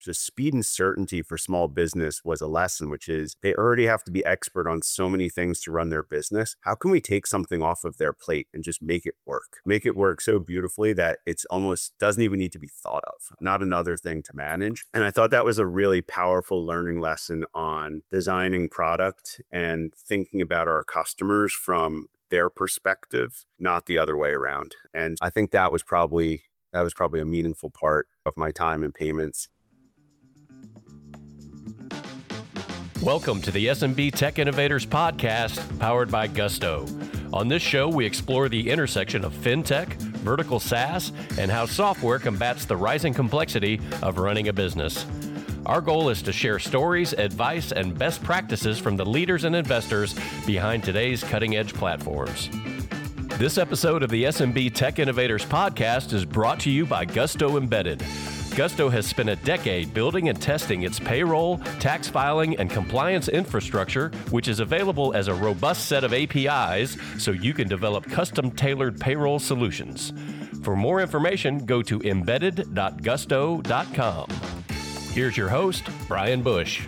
So speed and certainty for small business was a lesson, which is they already have to be expert on so many things to run their business. How can we take something off of their plate and just make it work? Make it work so beautifully that it's almost doesn't even need to be thought of, not another thing to manage. And I thought that was a really powerful learning lesson on designing product and thinking about our customers from their perspective, not the other way around. And I think that was probably a meaningful part of my time in payments. Welcome to the SMB Tech Innovators Podcast, powered by Gusto. On this show, we explore the intersection of fintech, vertical SaaS, and how software combats the rising complexity of running a business. Our goal is to share stories, advice, and best practices from the leaders and investors behind today's cutting-edge platforms. This episode of the SMB Tech Innovators Podcast is brought to you by Gusto Embedded. Gusto has spent a decade building and testing its payroll, tax filing, and compliance infrastructure, which is available as a robust set of APIs so you can develop custom-tailored payroll solutions. For more information, go to embedded.gusto.com. Here's your host, Brian Bush.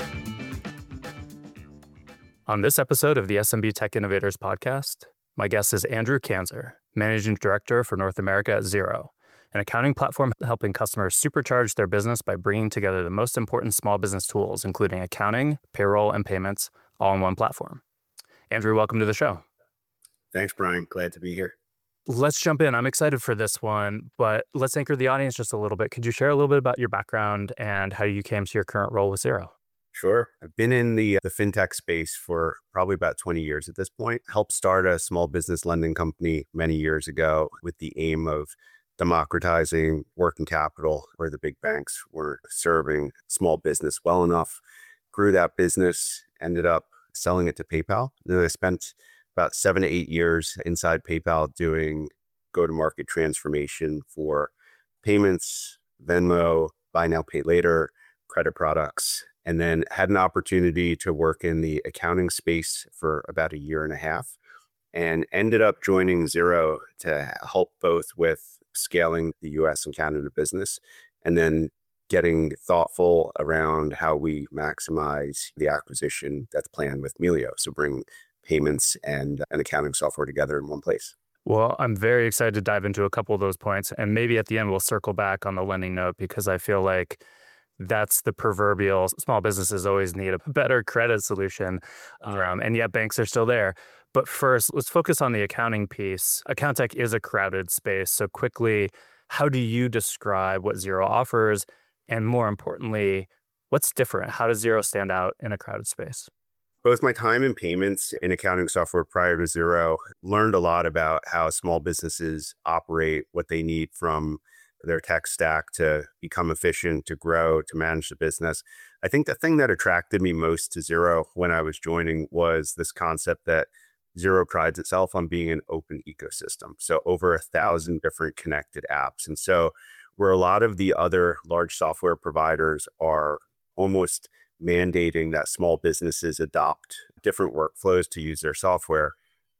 On this episode of the SMB Tech Innovators Podcast, my guest is Andrew Kanzer, Managing Director for North America at Xero, an accounting platform helping customers supercharge their business by bringing together the most important small business tools, including accounting, payroll, and payments, all in one platform. Andrew, welcome to the show. Thanks, Brian. Glad to be here. Let's jump in. I'm excited for this one, but let's anchor the audience just a little bit. Could you share a little bit about your background and how you came to your current role with Xero? Sure. I've been in the fintech space for probably about 20 years at this point. Helped start a small business lending company many years ago with the aim of democratizing working capital where the big banks were serving small business well enough. Grew that business, ended up selling it to PayPal. Then I spent about 7 to 8 years inside PayPal doing go-to-market transformation for payments, Venmo, buy now, pay later, credit products, and then had an opportunity to work in the accounting space for about a year and a half and ended up joining Xero to help both with scaling the US and Canada business and then getting thoughtful around how we maximize the acquisition that's planned with Melio. So bring payments and accounting software together in one place. Well, I'm very excited to dive into a couple of those points. And maybe at the end, we'll circle back on the lending note because I feel like that's the proverbial small businesses always need a better credit solution. And yet banks are still there. But first, let's focus on the accounting piece. Account tech is a crowded space. So quickly, how do you describe what Xero offers? And more importantly, what's different? How does Xero stand out in a crowded space? Both my time in payments and accounting software prior to Xero learned a lot about how small businesses operate, what they need from their tech stack to become efficient, to grow, to manage the business. I think the thing that attracted me most to Xero when I was joining was this concept that Xero prides itself on being an open ecosystem. So over 1,000 different connected apps. And so where a lot of the other large software providers are almost mandating that small businesses adopt different workflows to use their software,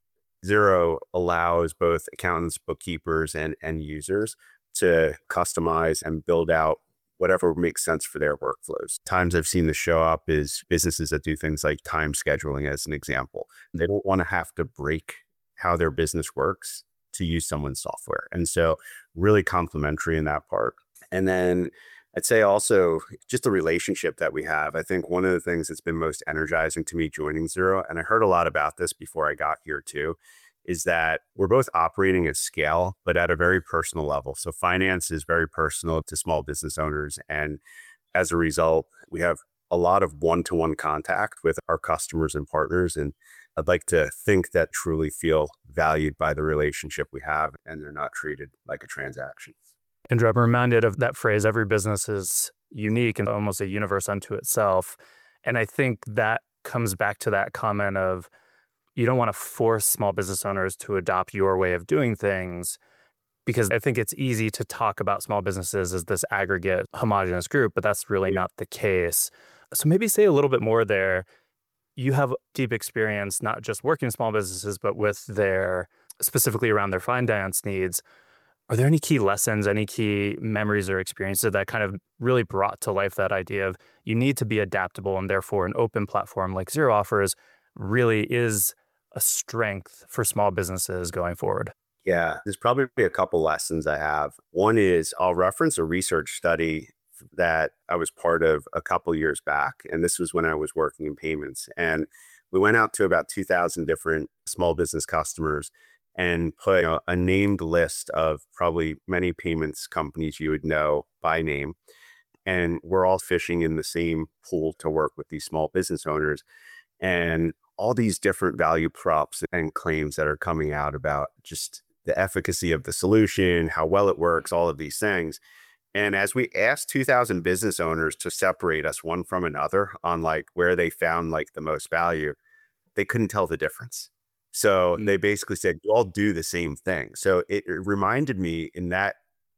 Xero allows both accountants, bookkeepers, and end users to customize and build out whatever makes sense for their workflows. Times I've seen this show up is businesses that do things like time scheduling as an example. They don't want to have to break how their business works to use someone's software. And so really complementary in that part. And then I'd say also just the relationship that we have. I think one of the things that's been most energizing to me joining Xero, and I heard a lot about this before I got here too, is that we're both operating at scale, but at a very personal level. So finance is very personal to small business owners. And as a result, we have a lot of one-to-one contact with our customers and partners. And I'd like to think that truly feel valued by the relationship we have and they're not treated like a transaction. And I'm reminded of that phrase, every business is unique and almost a universe unto itself. And I think that comes back to that comment of you don't want to force small business owners to adopt your way of doing things, because I think it's easy to talk about small businesses as this aggregate homogenous group, but that's really not the case. So maybe say a little bit more there. You have deep experience, not just working in small businesses, but with their, specifically around their finance needs. Are there any key lessons, any key memories or experiences that kind of really brought to life that idea of you need to be adaptable and therefore an open platform like Zero offers really is a strength for small businesses going forward? Yeah, there's probably a couple lessons I have. One is I'll reference a research study that I was part of a couple years back. And this was when I was working in payments. And we went out to about 2,000 different small business customers and put a named list of probably many payments companies you would know by name. And we're all fishing in the same pool to work with these small business owners. And all these different value props and claims that are coming out about just the efficacy of the solution, how well it works, all of these things. And as we asked 2,000 business owners to separate us one from another on like where they found like the most value, they couldn't tell the difference. So they basically said, you all do the same thing. So it reminded me in that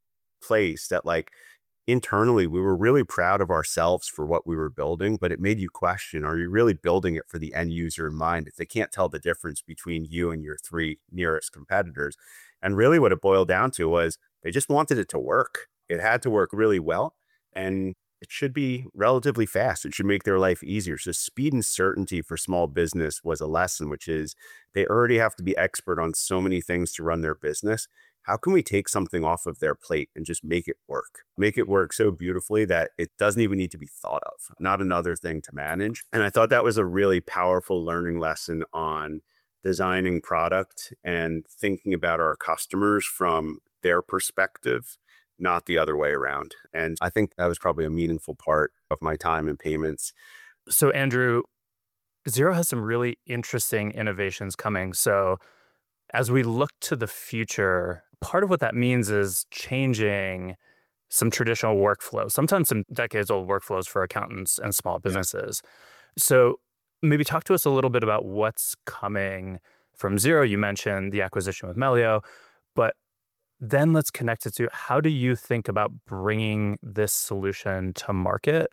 place that like internally we were really proud of ourselves for what we were building, but it made you question, are you really building it for the end user in mind if they can't tell the difference between you and your three nearest competitors? And really what it boiled down to was they just wanted it to work. It had to work really well, and it should be relatively fast. It should make their life easier. So speed and certainty for small business was a lesson, which is they already have to be expert on so many things to run their business. How can we take something off of their plate and just make it work? Make it work so beautifully that it doesn't even need to be thought of, not another thing to manage. And I thought that was a really powerful learning lesson on designing product and thinking about our customers from their perspective, not the other way around. And I think that was probably a meaningful part of my time in payments. So, Andrew, Zero has some really interesting innovations coming. So, as we look to the future, part of what that means is changing some traditional workflows, sometimes some decades old workflows for accountants and small businesses. So, maybe talk to us a little bit about what's coming from Zero. You mentioned the acquisition with Melio, but then let's connect it to how do you think about bringing this solution to market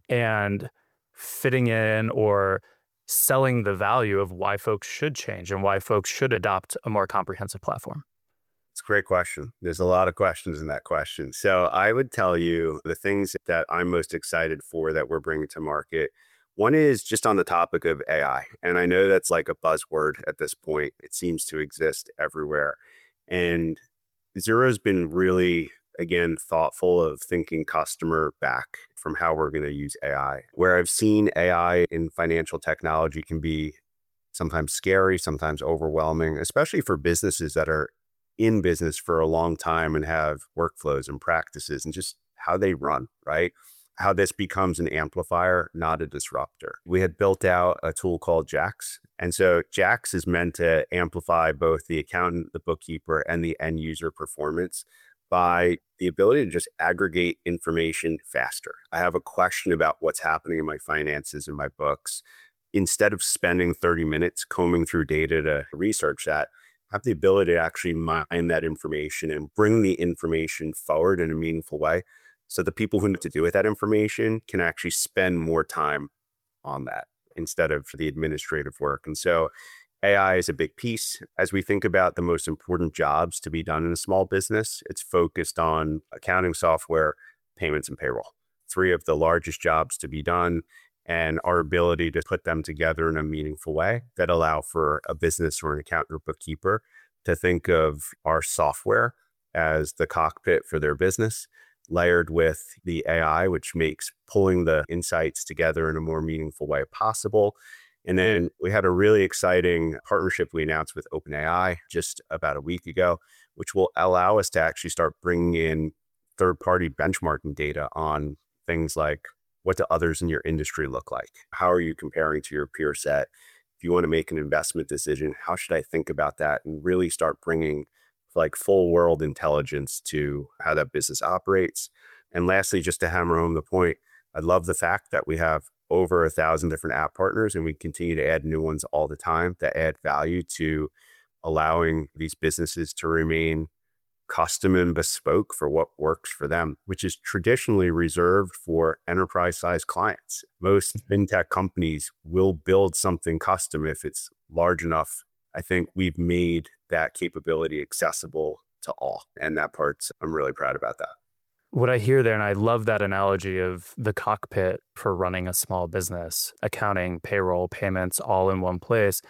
and fitting in or selling the value of why folks should change and why folks should adopt a more comprehensive platform? It's a great question. There's a lot of questions in that question. So I would tell you the things that I'm most excited for that we're bringing to market. One is just on the topic of AI. And I know that's like a buzzword at this point. It seems to exist everywhere. And Zero's been really, again, thoughtful of thinking customer back from how we're going to use AI. Where I've seen AI in financial technology can be sometimes scary, sometimes overwhelming, especially for businesses that are in business for a long time and have workflows and practices and just how they run, right? How this becomes an amplifier, not a disruptor. We had built out a tool called Jax. And so Jax is meant to amplify both the accountant, the bookkeeper, and the end user performance by the ability to just aggregate information faster. I have a question about what's happening in my finances and my books. Instead of spending 30 minutes combing through data to research that, I have the ability to actually mine that information and bring the information forward in a meaningful way. So the people who need to do with that information can actually spend more time on that instead of the administrative work. And so AI is a big piece. As we think about the most important jobs to be done in a small business, it's focused on accounting software, payments, and payroll. Three of the largest jobs to be done, and our ability to put them together in a meaningful way that allow for a business or an accountant or bookkeeper to think of our software as the cockpit for their business, layered with the AI, which makes pulling the insights together in a more meaningful way possible. And then we had a really exciting partnership we announced with OpenAI just about a week ago, which will allow us to actually start bringing in third-party benchmarking data on things like what do others in your industry look like? How are you comparing to your peer set? If you want to make an investment decision, how should I think about that? And really start bringing like full world intelligence to how that business operates. And lastly, just to hammer home the point, I love the fact that we have over 1,000 different app partners and we continue to add new ones all the time that add value to allowing these businesses to remain custom and bespoke for what works for them, which is traditionally reserved for enterprise-sized clients. Most fintech companies will build something custom if it's large enough. I think we've made that capability accessible to all. And that part's, I'm really proud about that. What I hear there, and I love that analogy of the cockpit for running a small business, accounting, payroll, payments, all in one place.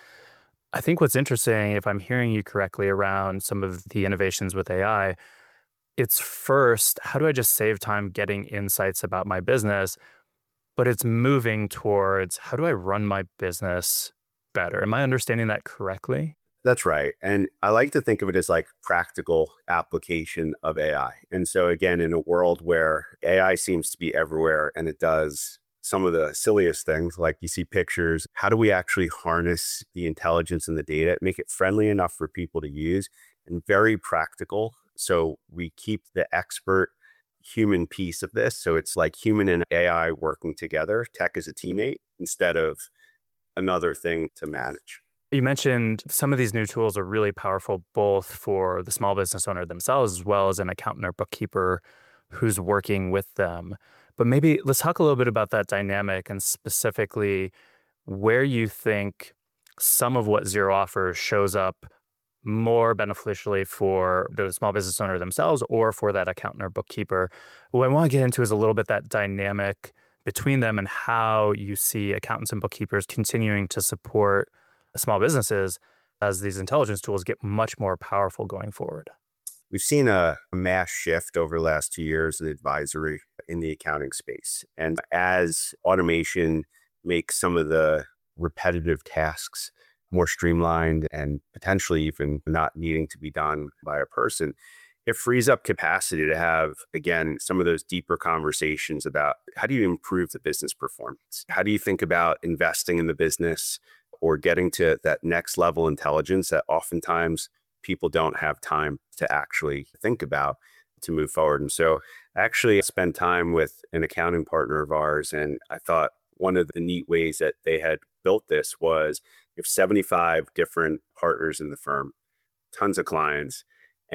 I think what's interesting, if I'm hearing you correctly around some of the innovations with AI, it's first, how do I just save time getting insights about my business? But it's moving towards how do I run my business better? Am I understanding that correctly? That's right. And I like to think of it as like practical application of AI. And so again, in a world where AI seems to be everywhere and it does some of the silliest things, like you see pictures, how do we actually harness the intelligence and the data, make it friendly enough for people to use and very practical. So we keep the expert human piece of this. So it's like human and AI working together, tech as a teammate instead of another thing to manage. You mentioned some of these new tools are really powerful, both for the small business owner themselves, as well as an accountant or bookkeeper who's working with them. But maybe let's talk a little bit about that dynamic and specifically where you think some of what Xero offers shows up more beneficially for the small business owner themselves or for that accountant or bookkeeper. What I want to get into is a little bit that dynamic between them and how you see accountants and bookkeepers continuing to support small businesses as these intelligence tools get much more powerful going forward. We've seen a mass shift over the last 2 years in advisory in the accounting space. And as automation makes some of the repetitive tasks more streamlined and potentially even not needing to be done by a person, it frees up capacity to have, again, some of those deeper conversations about how do you improve the business performance? How do you think about investing in the business or getting to that next level intelligence that oftentimes people don't have time to actually think about to move forward. And so I actually spent time with an accounting partner of ours, and I thought one of the neat ways that they had built this was you have 75 different partners in the firm, tons of clients,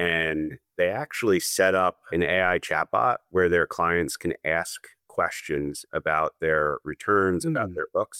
and they actually set up an AI chatbot where their clients can ask questions about their returns, about their books,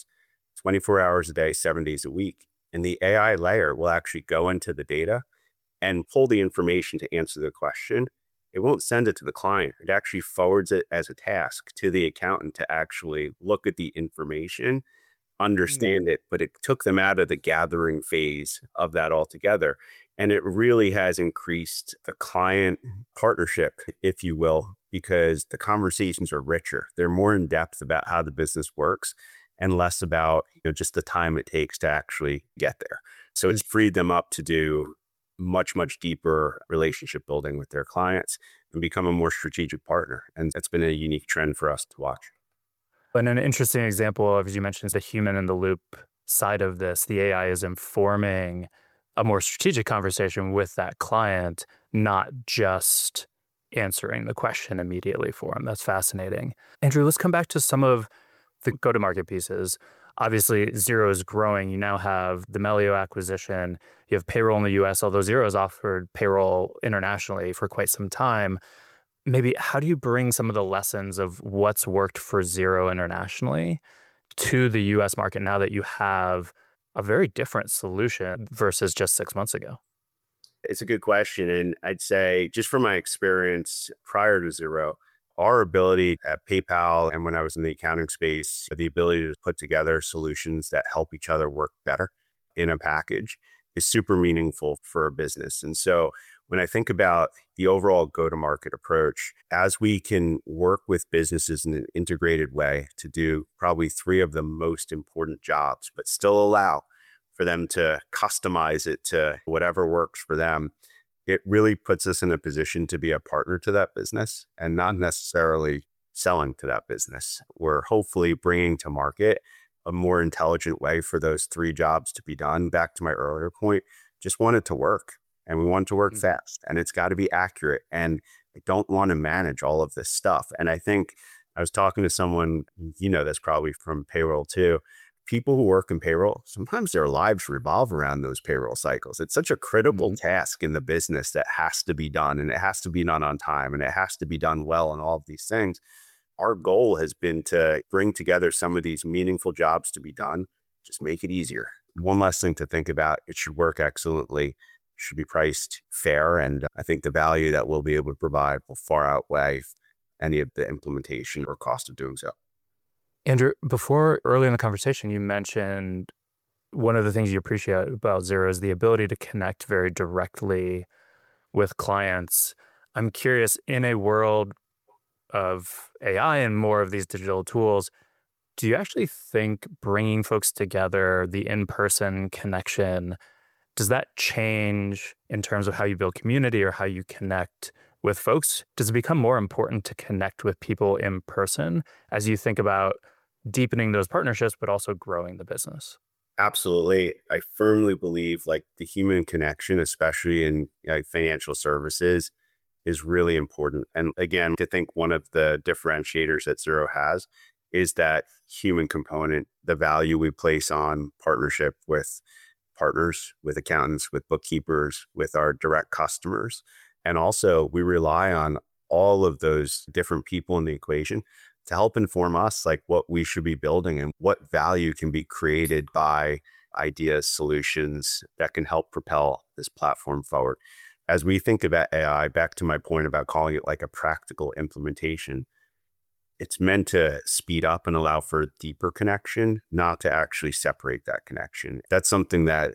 24 hours a day, 7 days a week. And the AI layer will actually go into the data and pull the information to answer the question. It won't send it to the client. It actually forwards it as a task to the accountant to actually look at the information, understand it, but it took them out of the gathering phase of that altogether. And it really has increased the client partnership, if you will, because the conversations are richer. They're more in depth about how the business works and less about just the time it takes to actually get there. So it's freed them up to do much, much deeper relationship building with their clients and become a more strategic partner. And that's been a unique trend for us to watch. And an interesting example of, as you mentioned, is the human in the loop side of this. The AI is informing a more strategic conversation with that client, not just answering the question immediately for them. That's fascinating. Andrew, let's come back to some of the go-to-market pieces. Obviously, Xero is growing. You now have the Melio acquisition. You have payroll in the US, although Xero has offered payroll internationally for quite some time. Maybe how do you bring some of the lessons of what's worked for Xero internationally to the US market now that you have a very different solution versus just 6 months ago? It's a good question. And I'd say, just from my experience prior to Xero, our ability at PayPal and when I was in the accounting space, the ability to put together solutions that help each other work better in a package is super meaningful for a business. And so when I think about the overall go-to-market approach, as we can work with businesses in an integrated way to do probably 3 of the most important jobs, but still allow for them to customize it to whatever works for them, it really puts us in a position to be a partner to that business and not necessarily selling to that business. We're hopefully bringing to market a more intelligent way for those 3 jobs to be done. Back to my earlier point, just want it to work, and we want it to work fast, and it's got to be accurate. And I don't want to manage all of this stuff. And I think I was talking to someone, that's probably from payroll too. People who work in payroll, sometimes their lives revolve around those payroll cycles. It's such a critical task in the business that has to be done, and it has to be done on time, and it has to be done well, and all of these things. Our goal has been to bring together some of these meaningful jobs to be done, just make it easier. One last thing to think about, it should work excellently. should be priced fair. And I think the value that we'll be able to provide will far outweigh any of the implementation or cost of doing so. Andrew, before early in the conversation, you mentioned one of the things you appreciate about Xero is the ability to connect very directly with clients. I'm curious, in a world of AI and more of these digital tools, do you actually think bringing folks together, the in-person connection, does that change in terms of how you build community or how you connect with folks? Does it become more important to connect with people in person as you think about deepening those partnerships, but also growing the business? Absolutely. I firmly believe like the human connection, especially in financial services, is really important. And again, I think one of the differentiators that Xero has is that human component, the value we place on partnership with partners, with accountants, with bookkeepers, with our direct customers. And also we rely on all of those different people in the equation to help inform us like what we should be building and what value can be created by ideas, solutions that can help propel this platform forward. As we think about AI, back to my point about calling it like a practical implementation, it's meant to speed up and allow for deeper connection, not to actually separate that connection. That's something that,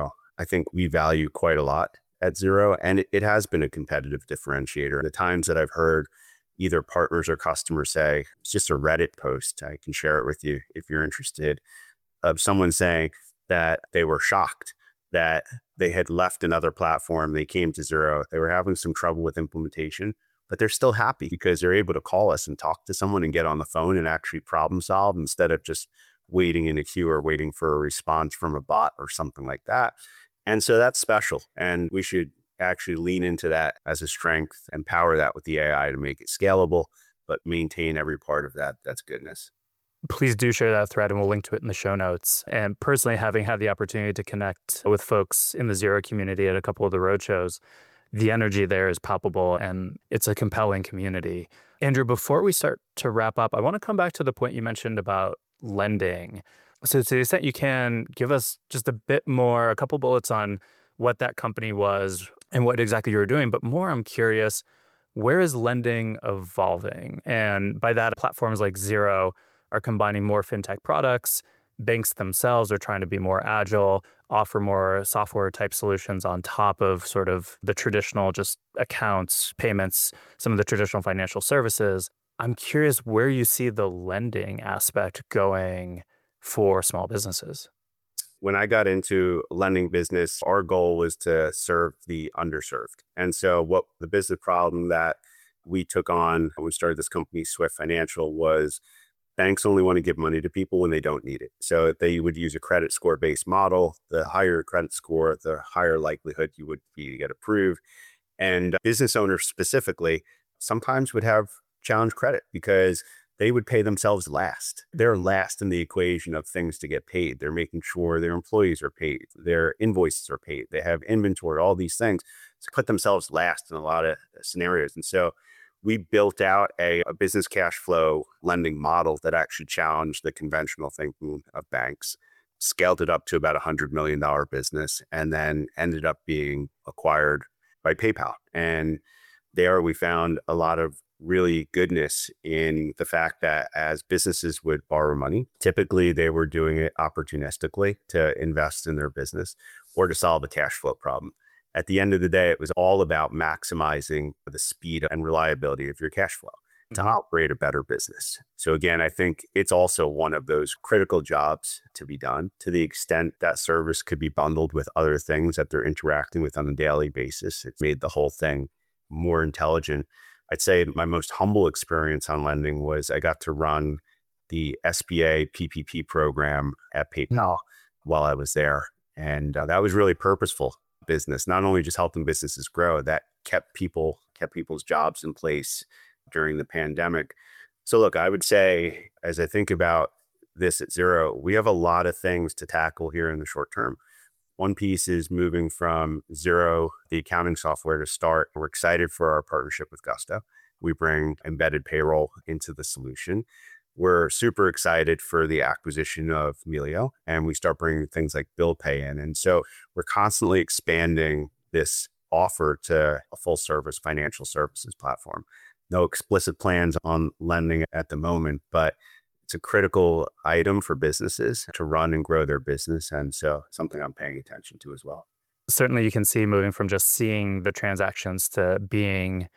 I think we value quite a lot at Xero, and it has been a competitive differentiator. The times that I've heard either partners or customers say, it's just a Reddit post, I can share it with you if you're interested, of someone saying that they were shocked that they had left another platform, they came to Xero, they were having some trouble with implementation, but they're still happy because they're able to call us and talk to someone and get on the phone and actually problem solve instead of just waiting in a queue or waiting for a response from a bot or something like that. And so that's special. And we should actually lean into that as a strength and power that with the AI to make it scalable, but maintain every part of that's goodness. Please do share that thread and we'll link to it in the show notes. And personally, having had the opportunity to connect with folks in the Xero community at a couple of the roadshows, the energy there is palpable and it's a compelling community. Andrew, before we start to wrap up, I want to come back to the point you mentioned about lending. So to the extent you can, give us just a bit more, a couple bullets on what that company was and what exactly you were doing. But more, I'm curious, where is lending evolving? And by that, platforms like Xero are combining more fintech products. Banks themselves are trying to be more agile, offer more software type solutions on top of sort of the traditional just accounts, payments, some of the traditional financial services. I'm curious where you see the lending aspect going for small businesses. When I got into lending business, our goal was to serve the underserved. And so what the business problem that we took on when we started this company, Swift Financial, was banks only want to give money to people when they don't need it. So they would use a credit score based model. The higher your credit score, the higher likelihood you would be to get approved. And business owners specifically sometimes would have challenged credit because they would pay themselves last. They're last in the equation of things to get paid. They're making sure their employees are paid, their invoices are paid, they have inventory, all these things to put themselves last in a lot of scenarios. And so we built out a business cash flow lending model that actually challenged the conventional thinking of banks, scaled it up to about $100 million business, and then ended up being acquired by PayPal. And there we found a lot of really goodness in the fact that as businesses would borrow money, typically they were doing it opportunistically to invest in their business or to solve a cash flow problem. At the end of the day, it was all about maximizing the speed and reliability of your cash flow to operate a better business. So again, I think it's also one of those critical jobs to be done to the extent that service could be bundled with other things that they're interacting with on a daily basis. It's made the whole thing more intelligent. I'd say my most humble experience on lending was I got to run the SBA PPP program at PayPal while I was there. And that was really purposeful business, not only just helping businesses grow, that kept people's jobs in place during the pandemic. So look, I would say, as I think about this at Xero, we have a lot of things to tackle here in the short term. One piece is moving from Xero, the accounting software, to Start. We're excited for our partnership with Gusto. We bring embedded payroll into the solution. We're super excited for the acquisition of Melio, and we start bringing things like bill pay in. And so we're constantly expanding this offer to a full service financial services platform. No explicit plans on lending at the moment, but it's a critical item for businesses to run and grow their business. And so something I'm paying attention to as well. Certainly you can see moving from just seeing the transactions to being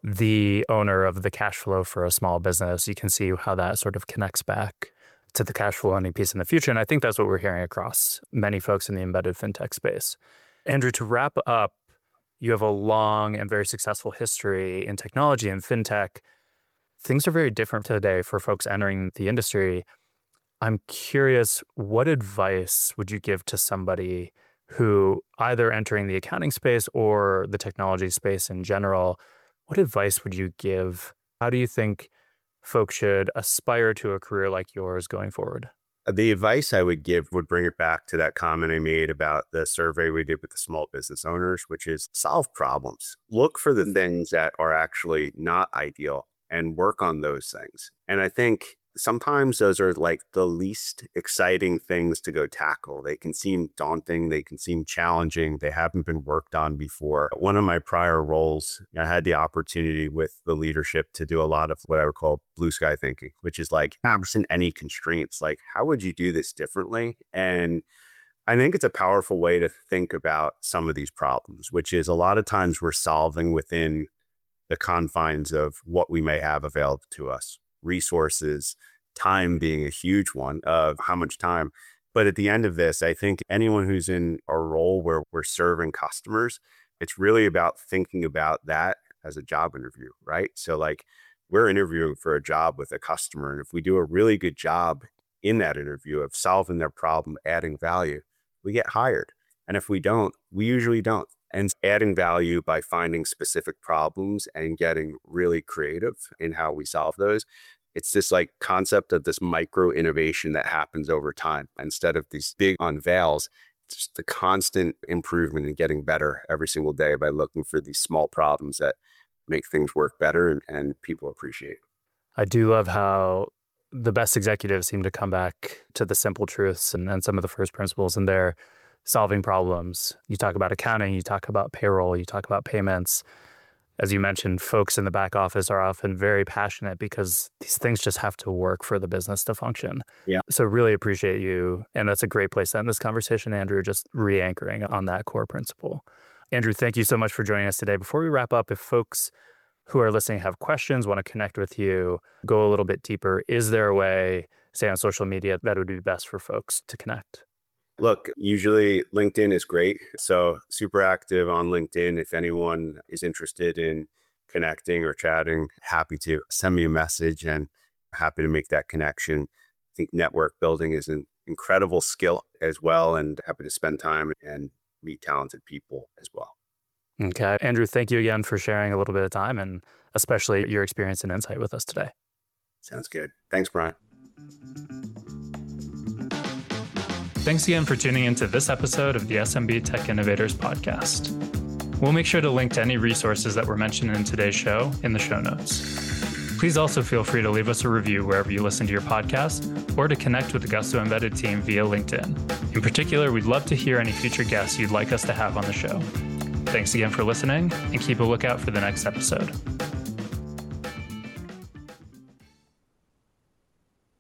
the owner of the cash flow for a small business. You can see how that sort of connects back to the cash flow lending piece in the future. And I think that's what we're hearing across many folks in the embedded fintech space. Andrew, to wrap up, you have a long and very successful history in technology and fintech. Things are very different today for folks entering the industry. I'm curious, what advice would you give to somebody who either entering the accounting space or the technology space in general? What advice would you give? How do you think folks should aspire to a career like yours going forward? The advice I would give would bring it back to that comment I made about the survey we did with the small business owners, which is solve problems. Look for the things that are actually not ideal and work on those things. And I think sometimes those are like the least exciting things to go tackle. They can seem daunting. They can seem challenging. They haven't been worked on before. One of my prior roles, I had the opportunity with the leadership to do a lot of what I would call blue sky thinking, which is like, absent any constraints, like how would you do this differently? And I think it's a powerful way to think about some of these problems, which is a lot of times we're solving within the confines of what we may have available to us. Resources, time being a huge one of how much time. But at the end of this, I think anyone who's in a role where we're serving customers, it's really about thinking about that as a job interview, right? So like we're interviewing for a job with a customer. And if we do a really good job in that interview of solving their problem, adding value, we get hired. And if we don't, we usually don't. And adding value by finding specific problems and getting really creative in how we solve those. It's this like concept of this micro innovation that happens over time. Instead of these big unveils, it's just the constant improvement and getting better every single day by looking for these small problems that make things work better and people appreciate. I do love how the best executives seem to come back to the simple truths and some of the first principles in there. Solving problems. You talk about accounting, you talk about payroll, you talk about payments. As you mentioned, folks in the back office are often very passionate because these things just have to work for the business to function. Yeah. So really appreciate you. And that's a great place to end this conversation, Andrew, just re-anchoring on that core principle. Andrew, thank you so much for joining us today. Before we wrap up, if folks who are listening have questions, want to connect with you, go a little bit deeper, is there a way, say on social media, that would be best for folks to connect? Look, usually LinkedIn is great. So super active on LinkedIn. If anyone is interested in connecting or chatting, happy to send me a message and happy to make that connection. I think network building is an incredible skill as well, and happy to spend time and meet talented people as well. Okay. Andrew, thank you again for sharing a little bit of time and especially your experience and insight with us today. Sounds good. Thanks, Brian. Thanks again for tuning into this episode of the SMB Tech Innovators podcast. We'll make sure to link to any resources that were mentioned in today's show in the show notes. Please also feel free to leave us a review wherever you listen to your podcast or to connect with the Gusto Embedded team via LinkedIn. In particular, we'd love to hear any future guests you'd like us to have on the show. Thanks again for listening and keep a lookout for the next episode.